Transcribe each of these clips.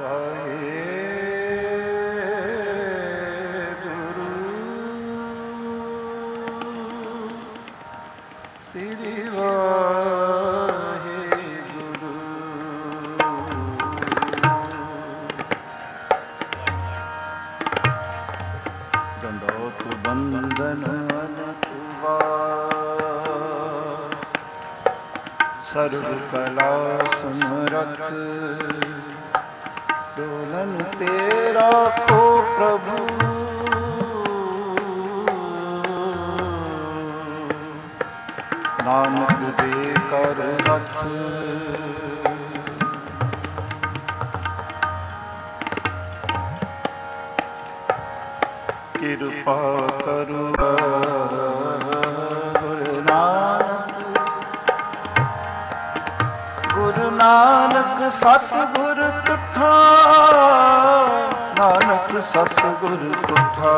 ਸਰਬ ਕਲਾ ਸਮਰਥ ਡੋਲਨ ਤੇਰਾ ਕੋ ਪ੍ਰਭੂ ਨਾਨਕ ਦੇ ਕਰ ਰਖ ਕਿਰਪਾ ਕਰੁ ਨਾਨਕ ਸਤਿਗੁਰ ਤੁਠਾ ਨਾਨਕ ਸਤਿਗੁਰ ਤੁਠਾ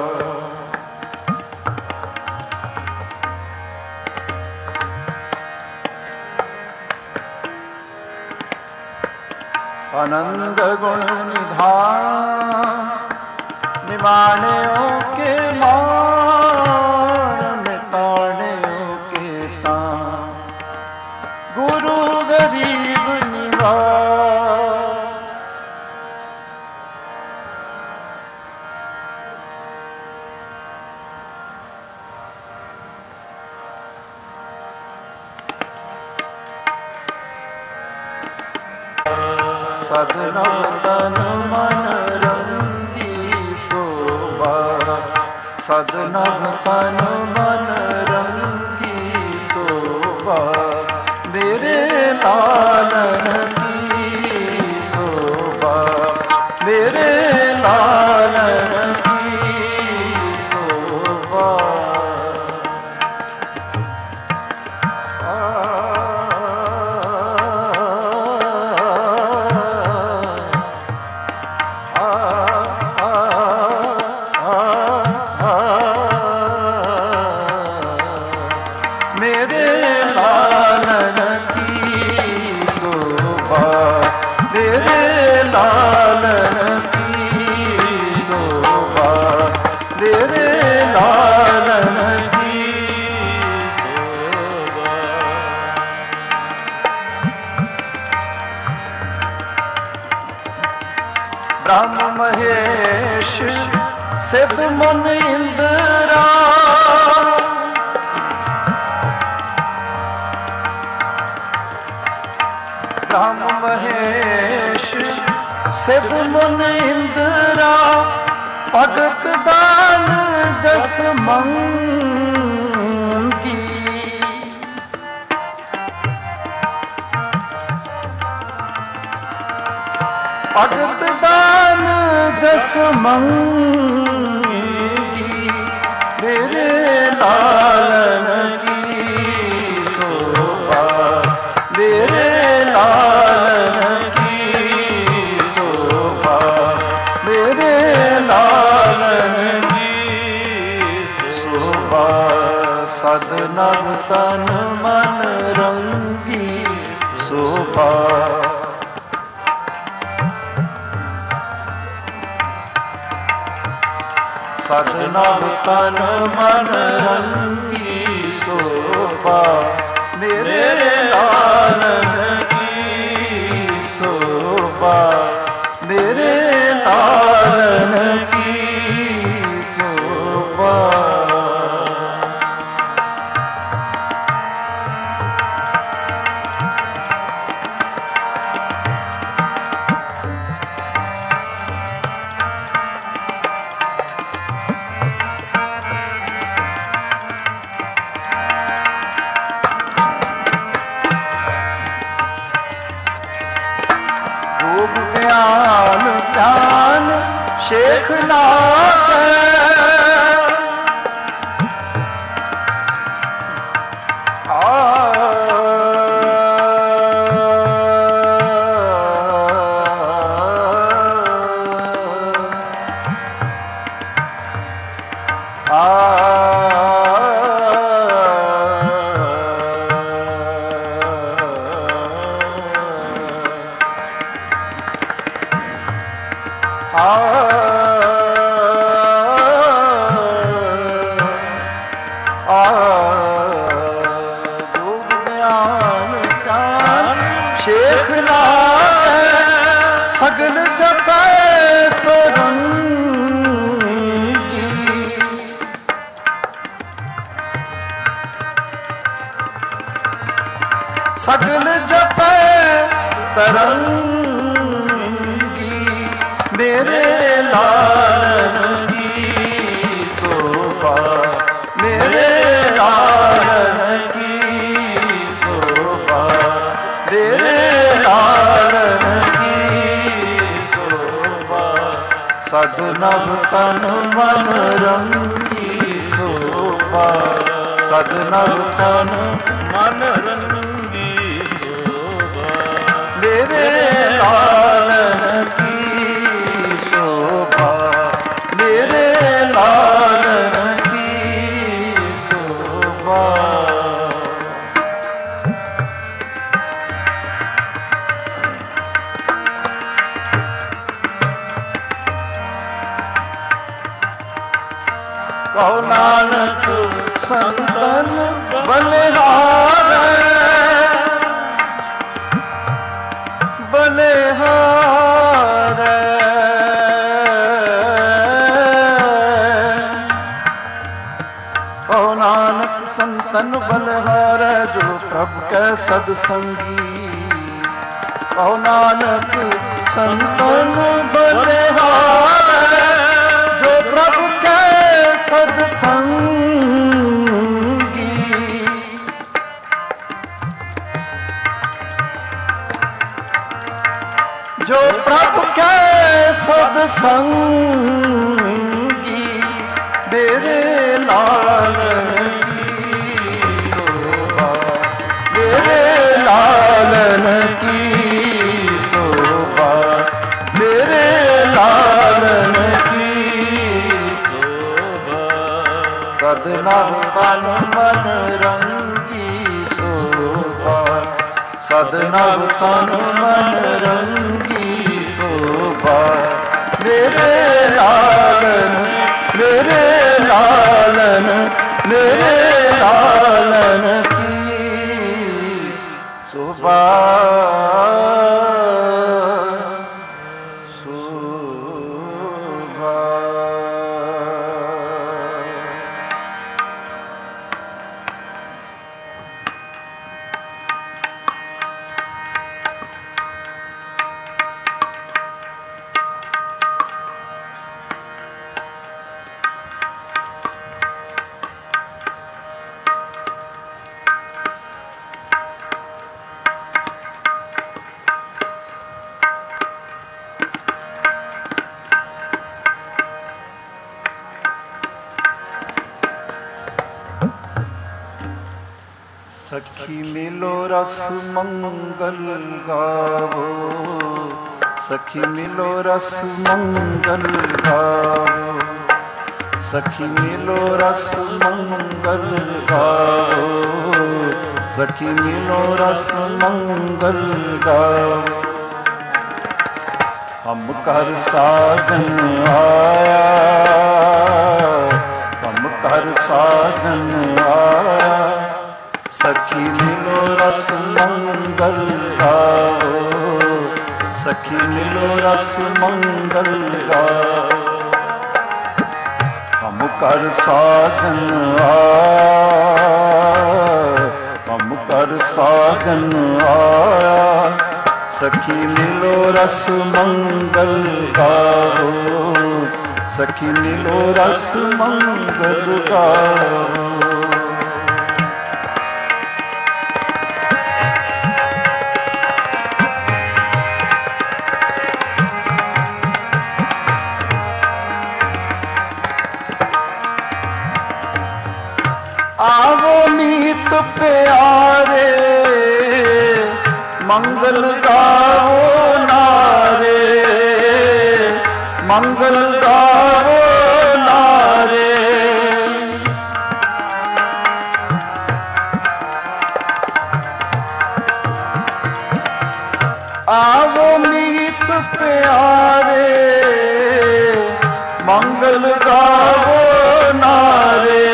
ਆਨੰਦ ਗੁਣ ਨਿਧਾਨ ਨਿਮਾਣਿਓ ਕੇ ਮਾਣ ਨਿਤਾਣਿਓ ਕੇ ਤਾਂ ਗੁਰੂ ਗਰੀਬ ਨਿਵਾਜ ਸਜਣਾ ਤਨ ਮਨ ਰੰਗੀ ਸੋਭਾ ਸਜਣਾ ਤਨ ਮਨ ਰੰਗੀ ਸੋਭਾ ਮੇਰੇ ਲਾਲਨ ਕੀ ਸੋਭਾ ਮੇਰੇ ਲਾਲਨ ਕੀ ਸੋਭਾ ਮੇਰੇ ਲਾਲਨ ਕੀ ਸੋਭਾ ਤੇਰੇ ਲਾਲਨ ਕੀ ਸੋਭਾ ਤੇਰੇ ਲਾਲਨ ਕੀ ਸੋਭਾ ਬ੍ਰਹਮ ਮਹੇਸ਼ ਸਿਧ ਮਨ ਇੰਦਰਾ ਬ੍ਰਹਮ ਮਹੇਸ਼ ਸਿਧ ਮਨ ਇੰਦਰਾ ਭਗਤ ਦਾਨ ਜਸ ਮੰਗੀ ਭਗਤ ਦਾਨ ਜਸ ਮੰਗੀ ਮੇਰੇ ਲਾਲਨ ਕੀ ਸੋਭਾ ਮੇਰੇ ਲਾਲਨ ਕੀ ਸੋਭਾ ਮੇਰੇ ਲਾਲਨ ਕੀ ਸੋਭਾ ਸਦ ਨਭ ਤਨ ਮਨ ਰੰਗੀ ਸੋਭਾ ਸਦ ਨਭ ਤਨ ਮਨ ਰੰਗੀ ਸੋਭਾ ਮੇਰੇ ਲਾਲਨ ਕੀ ਸੋਭਾ ਮੇਰੇ ਲਾਲਨ ਕੀ ਸੋਭਾ ਧਿਆਨ ਧਿਆਨ ਸ਼ੇਖ ਨਾਥ ਜੋਗ ਗਿਆਨ ਧਿਆਨ ਸ਼ੇਖ ਨਾਮ ਸਗਲ ਜਪੈ ਤੁਰੰਗੀ। ਸਗਲ ਜਪੈ ਤਰੰਗੀ ਮੇਰੇ ਲਾਲਨ ਕੀ ਸੋਭਾ, ਮੇਰੇ ਲਾਲਨ ਕੀ ਸੋਭਾ, ਮੇਰੇ ਲਾਲਨ ਕੀ ਸੋਭਾ। ਸਦ ਨਭ ਤਨ ਮਨ ਰੰਗੀ ਸੋਭਾ, ਸਦ ਨਭ ਤਨ ਮਨ ਰੰਗੀ ਸੋਭਾ। ਮੇਰੇ ਲਾਲਨ ਕੀ ਸੋਭਾ, ਮੇਰੇ ਲਾਲਨ ਕੀ ਸੋਭਾ। ਕਹੋ ਨਾਨਕ ਸੰਤਨ ਬਲਿਹਾਰੈ, ਬਲਿਹਾਰੈ। ਕਹੋ ਨਾਨਕ ਸੰਤਨ ਬਲਿਹਾਰੈ, ਜੋ ਪ੍ਰਭ ਕੈ ਸਦ ਸੰਗੀ। ਕਹੋ ਨਾਨਕ ਸੰਤਨ ਬਲਿਹਾਰੈ, ਜੋ ਪ੍ਰਭ ਕੈ ਸਦ ਸੰਗੀ। ਜੋ ਪ੍ਰਭ ਕੈ ਸਦ ਸੰਗੀ, ਮੇਰੇ ਲਾਲਨ ਕੀ ਸੋਭਾ, ਮੇਰੇ ਲਾਲਨ ਕੀ ਸੋਭਾ, ਮੇਰੇ ਲਾਲਨ ਕੀ ਸੋਭਾ। ਸਦ ਨਭ ਤਨ ਮਨ ਰੰਗੀ ਸੋਭਾ, ਸਦ ਨਭ ਤਨ ਮਨ ਰੰਗੀ ਸੋਭਾ। ਮੇਰੇ ਲਾਲਨ, ਮੇਰੇ ਲਾਲਨ, ਮੇਰੇ ਲਾਲਨ ਕੀ ਸੋਭਾ, ਸੋਭਾ। सखी मिलो रस मंगल गावो, सखी मिलो रस मंगल गावो, सखी मिलो रस मंगल गावो, सखी मिलो रस मंगल गावो। हम कर साजन आया, हम कर साजन आया, सखी मिलो रस मंगल गाओ, सखी मिलो रस मंगल गाओ। हम कर साजन आया, हम कर साजन आया, सखी मिलो रस मंगल गाओ, सखी मिलो रस मंगल गाओ। आवो मीत प्यारे, मंगल गावो नारे, मंगल गावो नारे। आवो मीत प्यारे, ਮੰਗਲ ਗਾਵੋ ਨਾਰੇ,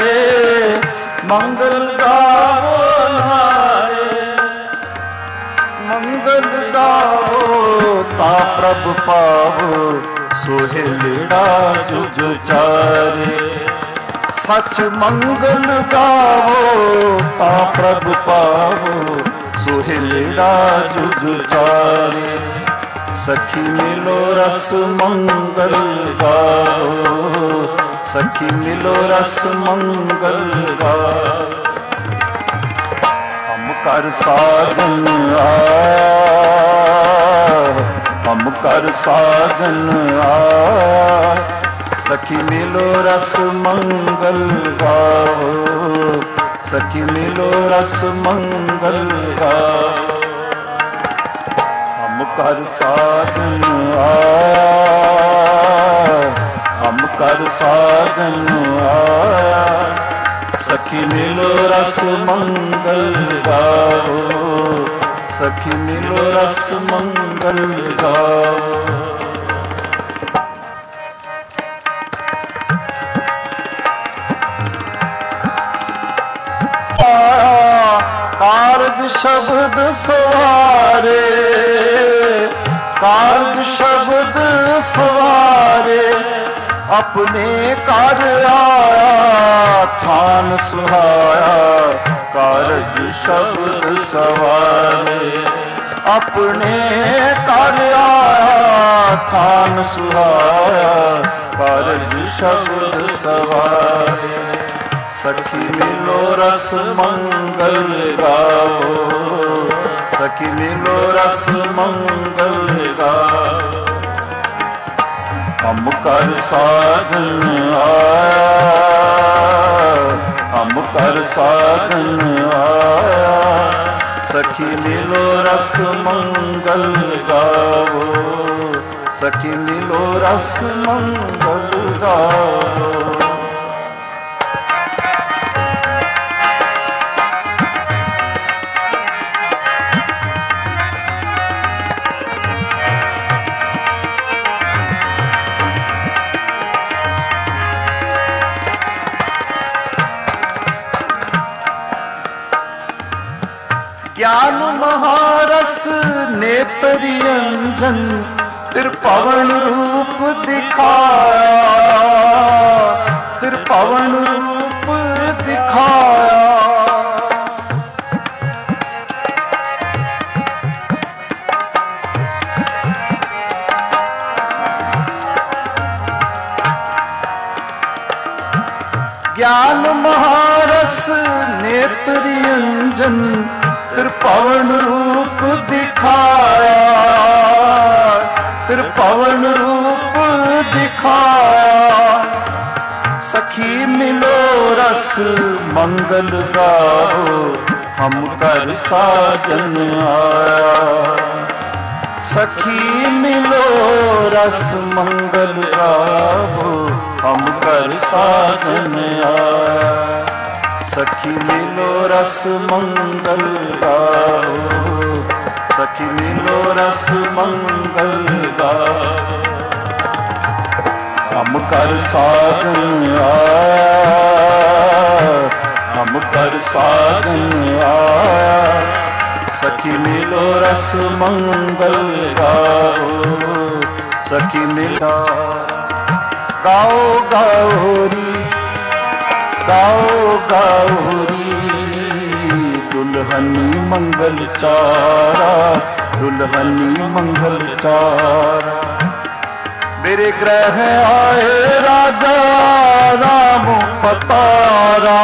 ਮੰਗਲ ਗਾਵੋ ਨਾਰੇ, ਮੰਗਲ ਗਾਵੋ ਤਾਂ ਪ੍ਰਭ ਪਾਵੋ, ਸੋਹਿਲੜਾ ਜੁਗ ਚਾਰੇ। ਸੱਚ ਮੰਗਲ ਗਾਵੋ ਤਾਂ ਪ੍ਰਭ ਪਾਵੋ, ਸੋਹਿਲੜਾ ਜੁਗ ਚਾਰੇ। ਸਖੀ ਮਿਲੋ ਰਸ ਮੰਗਲ ਗਾਓ, ਸਖੀ ਮਿਲੋ ਰਸ ਮੰਗਲ ਗਾਓ। ਹਮ ਕਰ ਸਾਜਨ ਆਇਆ, ਹਮ ਕਰ ਸਾਜਨ ਆਇਆ। ਸਖੀ ਮਿਲੋ ਰਸ ਮੰਗਲ ਗਾਓ, ਸਖੀ ਮਿਲੋ ਰਸ ਮੰਗਲ ਗਾਓ। ਹਮ ਕਰ ਸਾਜਨ ਆਇਆ, ਹਮ ਕਰ ਸਾਜਨ ਆਇਆ। ਸਖੀ ਮਿਲੋ ਰਸ ਮੰਗਲ ਗਾਓ, ਸਖੀ ਮਿਲੋ ਰਸ ਮੰਗਲ ਗਾਓ। ਕਾਰਜ ਸ਼ਬਦ ਸਵਾਰੇ, ਕਾਰਜ ਸ਼ਬਦ ਸਵਾਰੇ। ਆਪਣੇ ਘਰ ਆਇਆ ਥਾਨ ਸੁਹਾਇਆ, ਕਾਰਜ ਸ਼ਬਦ ਸਵਾਰੇ। ਆਪਣੇ ਘਰ ਆਇਆ ਥਾਨ ਸੁਹਾਇਆ, ਕਾਰਜ ਸ਼ਬਦ ਸਵਾਰੇ। ਸਖੀ ਮਿਲੋ ਰਸ ਮੰਗਲ ਗਾਓ, ਸਖੀ ਮਿਲੋ ਰਸ ਮੰਗਲ ਗਾਓ। ਹਮ ਕਰ ਸਾਜਨ ਆਇਆ, ਹਮ ਕਰ ਸਾਜਨ ਆਇਆ। ਸਖੀ ਮਿਲੋ ਰਸ ਮੰਗਲ ਗਾਓ, ਸਖੀ ਮਿਲੋ ਰਸ ਮੰਗਲ ਗਾਓ। ਗਿਆਨ ਮਹਾਰਸ ਨੇਤਰੀ ਅੰਜਨ, ਤਿਰਭਵਨ ਰੂਪ ਦਿਖਾਇਆ, ਤਿਰਭਵਨ ਰੂਪ ਦਿਖਾਇਆ। ਗਿਆਨ ਮਹਾਰਸ ਨੇਤਰੀ ਅੰਜਨ, ਤਿਰਭਵਨ ਰੂਪ ਦਿਖਾਇਆ, ਤਿਰਭਵਨ ਰੂਪ ਦਿਖਾਇਆ। ਸਖੀ ਮਿਲੋ ਰਸ ਮੰਗਲ ਗਾਓ, ਹਮ ਕਰ ਸਾਜਨ ਆਇਆ। ਸਖੀ ਮਿਲੋ ਰਸ ਮੰਗਲ ਗਾਓ, ਹਮ ਕਰ ਸਾਜਨ ਆਇਆ। ਸਖੀ ਮਿਲੋ ਰਸ ਮੰਗਲ ਗਾਓ, ਸਖੀ ਮਿਲੋ ਰਸ ਮੰਗਲ ਗਾਓ। ਹਮ ਕਰ ਸਾਜਨ ਆਇਆ, ਹਮ ਕਰ ਸਾਜਨ ਆਇਆ। ਸਖੀ ਮਿਲੋ ਰਸ ਮੰਗਲ ਗਾਓ, ਸਖੀ ਮਿਲੋ। ਗਾਓ ਗਾਓ ਰੀ, ਗਾਓ ਗਾਓ ਰੀ। ਦੁਲਹਨੀ ਮੰਗਲ ਚਾਰਾ, ਦੁਲਹਨੀ ਮੰਗਲ ਚਾਰਾ। ਮੇਰੇ ਗ੍ਰਹਿ ਆਏ ਰਾਜਾ ਰਾਮ ਪਤਾਰਾ।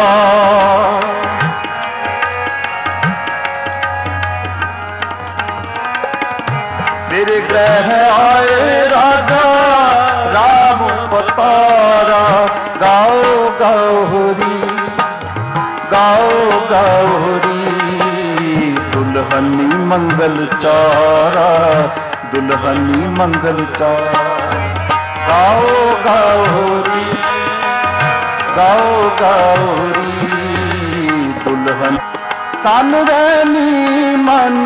ਮੇਰੇ ਗ੍ਰਹਿ ਆਏ ਰਾਜਾ ਰਾਮ ਪਤਾਰਾ। ਗਾਓ ਗਾਓ ਰੀ, ਗਾਓ ਗਾਓ ਰੀ। ਦੁਲਹਨੀ ਮੰਗਲ ਚਾਰਾ, ਦੁਲਹਨੀ ਮੰਗਲ ਚਾਰਾ। ਗਾਓ ਗਾਓ ਰੀ, ਗਾਓ ਗਾਓ ਰੀ। ਦੁਲਹਨ ਤਨ ਰੈਨੀ ਮਨ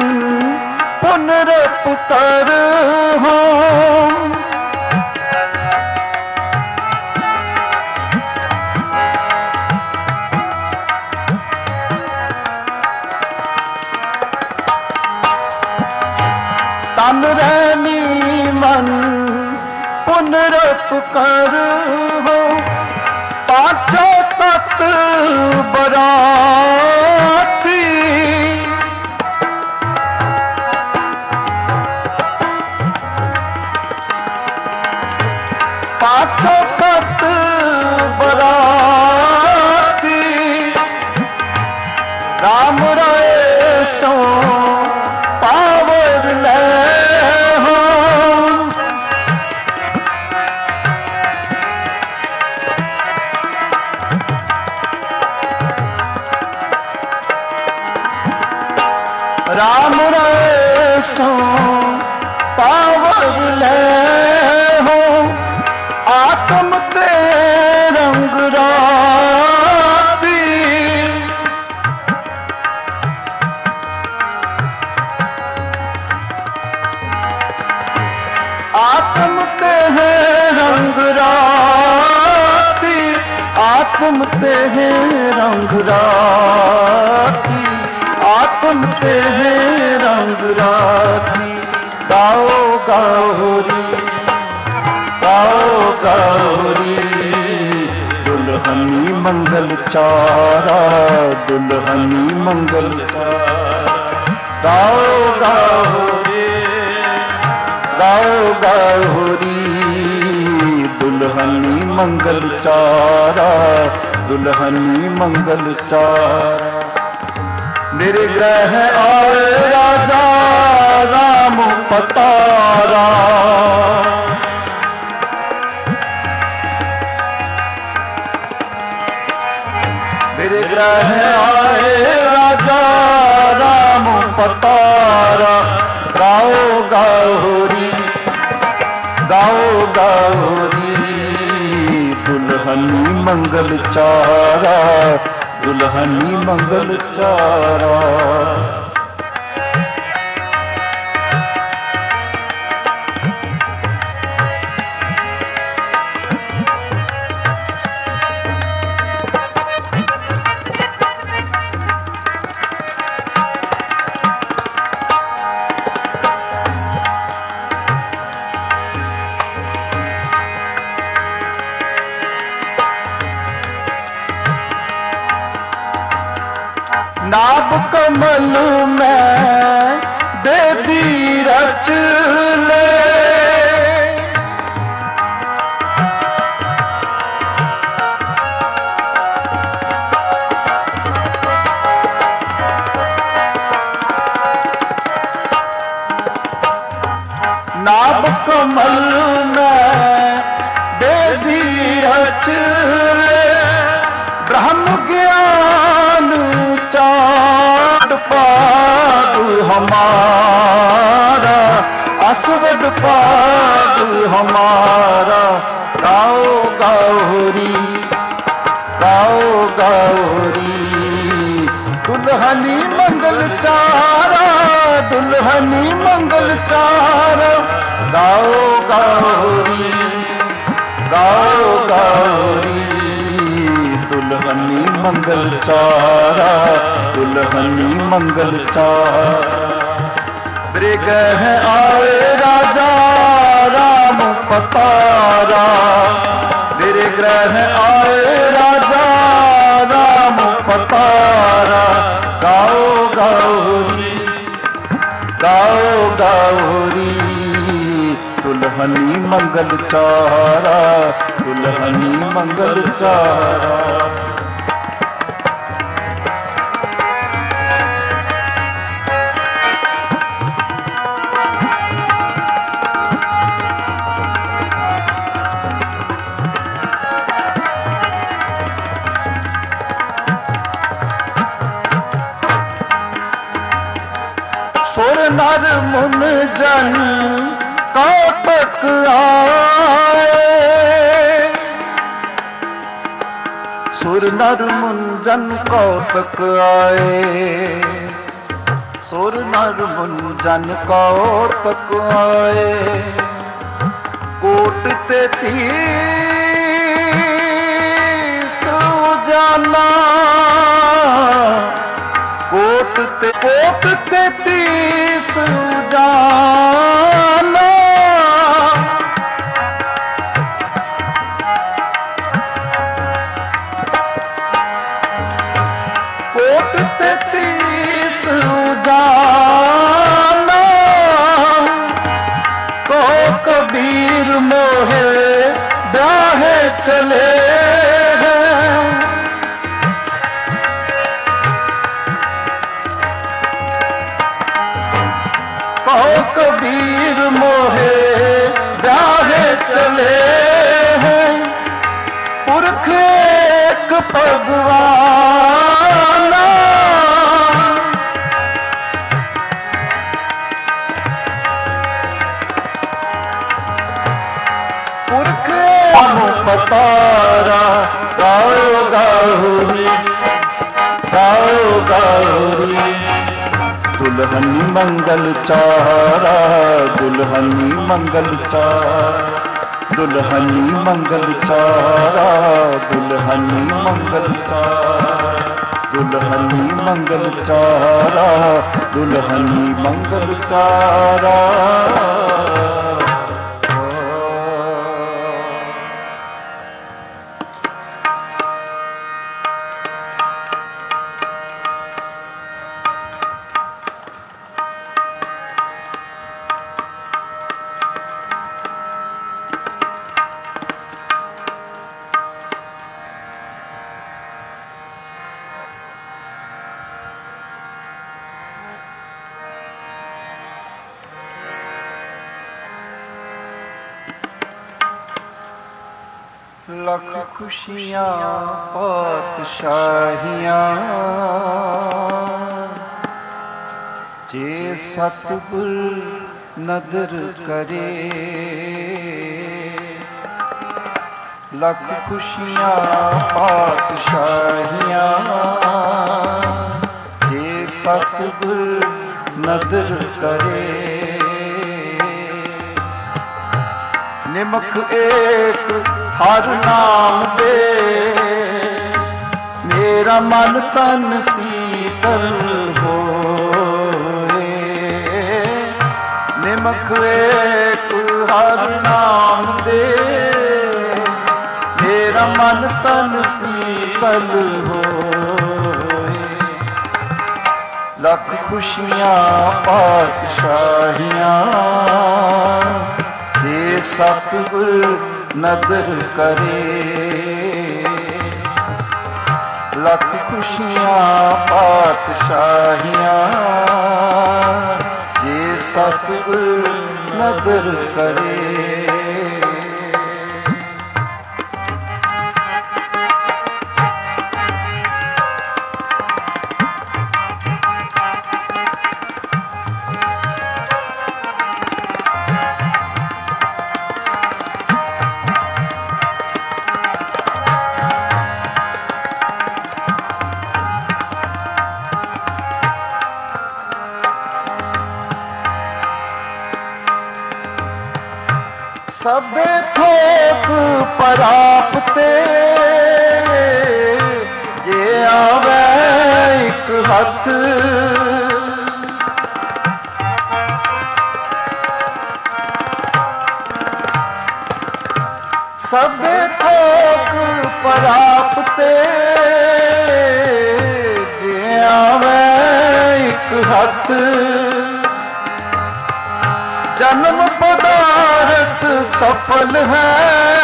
ਪੁਨਰਪ ਕਰ ਹੋ। तन रहनी मन पुनरप कर हो पाछो तत बराती पाछो तत बराती राम राय सो पावर ले हो राम राय सो पावर ले हो आत्म ते रंग राती आत्म ते है रंग राती आत्म ते है रंग राती आत्म ते है रंग राती गाओ गौरी गाओ गौरी दुल्हनी मंगल चारा दुल्हनी मंगल चारा गाओ गौरी गाओ गौरी दुल्हनी मंगल चारा दुल्हनी मंगल चारा मेरे ग्रह आए राजा राम पतारा मेरे ग्रह आए राजा राम पतारा गाओ गौरी गाओ गौरी दुल्हनी मंगल चारा दुल्हनी मंगल चारा नाभ कमल में बेदी रच ले नाभ कमल में बेदी रच ले ब्रह्म ज्ञान चाट पाग हमारा असवद पाग हमारा गाओ गौरी गाओ गौरी दुल्हनी मंगल चारा दुल्हनी मंगल चारा गाओ गौरी गाओ गौरी दुल्हनी मंगल चारा दुल्हनी मंगल चारा ब्रिगह आए राजा राम पतारा मेरे ग्रह आए राजा राम पतारा गाओ गौरी गाओ गौरी दुल्हनी मंगल चारा दुल्हनी मंगल चारा सुर नर मुन जन कौतक आए सुर नर मुन जन कौतक आए सुर नर मुन जन कौतक आए कोट 33 जाना कोट 33 जाना चले हैं। कहो कबीर मोहे ब्याहे चले हैं। पुरख एक भगवाना, पुरख पतारा गाओ गाहुरी, गाओ गाहुरी। दुल्हनी मंगल चारा, दुल्हनी मंगल चारा, दुल्हनी मंगल चारा, दुल्हनी मंगल चारा, दुल्हनी मंगल चारा, दुल्हनी मंगल चारा। लख खुशियाँ पातशाहियाँ, जे सतगुर नदर करे। लख खुशियाँ पातशाहियाँ, जे सतगुर नदर करे। निमक एक हर नाम दे, मेरा मन तन शीतल होए। निमक एक हर नाम दे, मेरा मन तन शीतल होए। लख खुशियाँ पातशाहियाँ, जे सतगुर नदर करे। लख खुशियाँ पातशाहियाँ, जे सतगुर नदर करे। सबे थोक परापते, जे आवे एक हथ। सबे थोक परापते, जे आवे एक हथ। जन्म पदार्थ सफल है,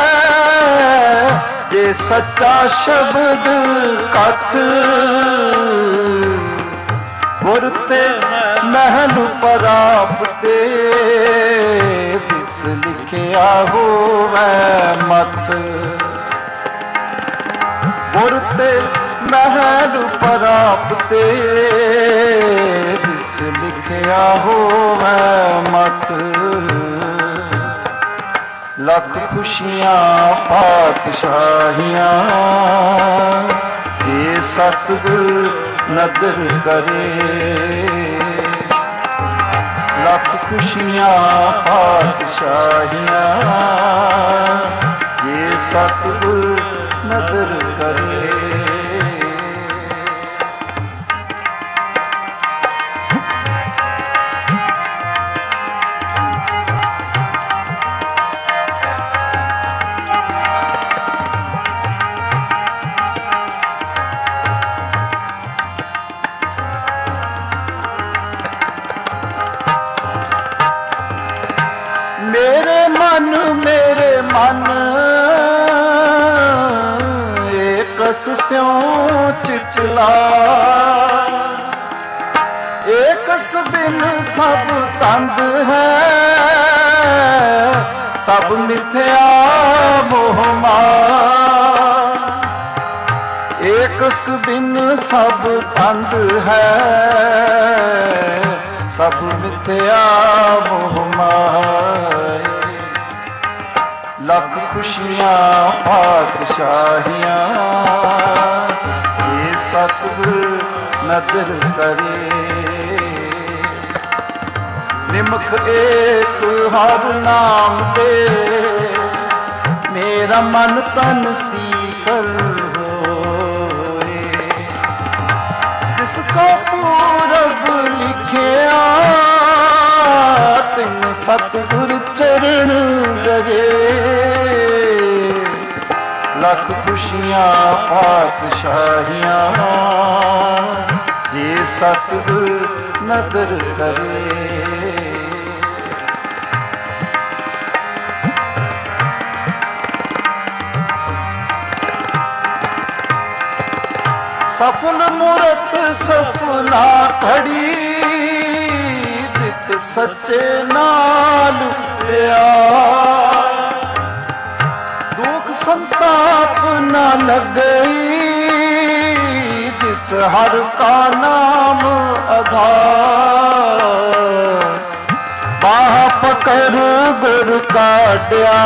जे सच्चा शब्द कथ। गुरते महल परापते, तिस लिखिया होवै मथ। गुरते महल परापते, तिस लिखिया होवै मथ। लख खुशियाँ पातशाहियाँ, जे सतगुर नदर करे। लख खुशियाँ पातशाहियाँ, जे सतगुर नदर करे। मेरे मन जस स्यों चिचला। एकस बिन सब तंद है, सब मिथ्या मोह माया। एकस बिन सब तंद है, सब मिथ्या मोह माया। लख खुशियां पातशाहियां, ये सतगुर नदर करे। निमख एक हर नाम दे, मेरा मन तन सीतल होए। जिसका पूरब लिखिया, तिन सतगुर चरण लगे। लख खुशियां पातशाहियां, जे सतगुर नदर करे। सफल मूरत सफला खड़ी, जित सच्चे नाल प्यार। दुख संताप न लगई, जिस हर का नाम आधार। बाह पकड़ गुर काट्या,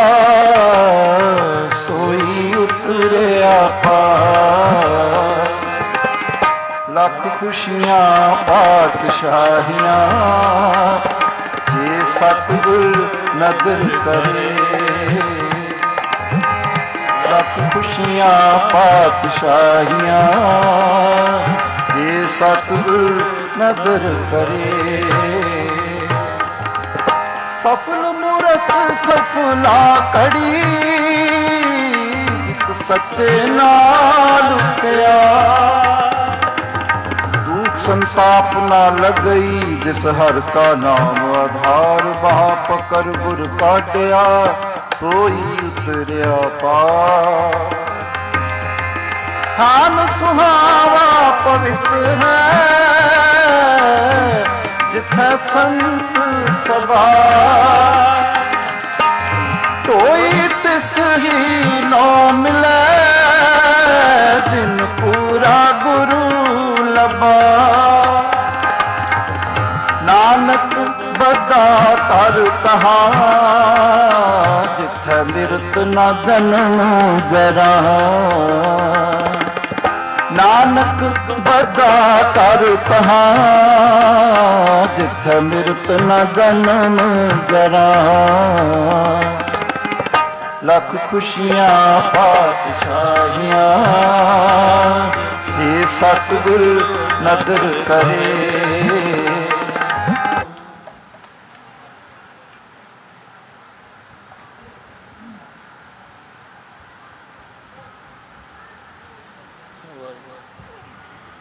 सोई उतरिया पार। लख खुशियां पातशाहियां, जे सतगुर नदर करे। लख खुशियां पातशाहियां, जे सतगुर नदर करे। सफल मूरत सफला कड़ी, सच्चे नाल प्यार। दुख संताप ना लगई, जिस हर का नाम आधार। बाह पकड़ गुर काट्या, सोई उतरिया पार। थान सुहावा पवित्र है, जिथे संत सभा। कोई तिस ही नो मिले, जिन पूरा गुरु लबा। नानक बदा कर कहा, जिथे मिरत न जन्म जरा। नानक बदा कर कहा, जिथे मिरत न जन्म जरा। लख खुशियां पातशाहियां, जे सतगुर नदर करे।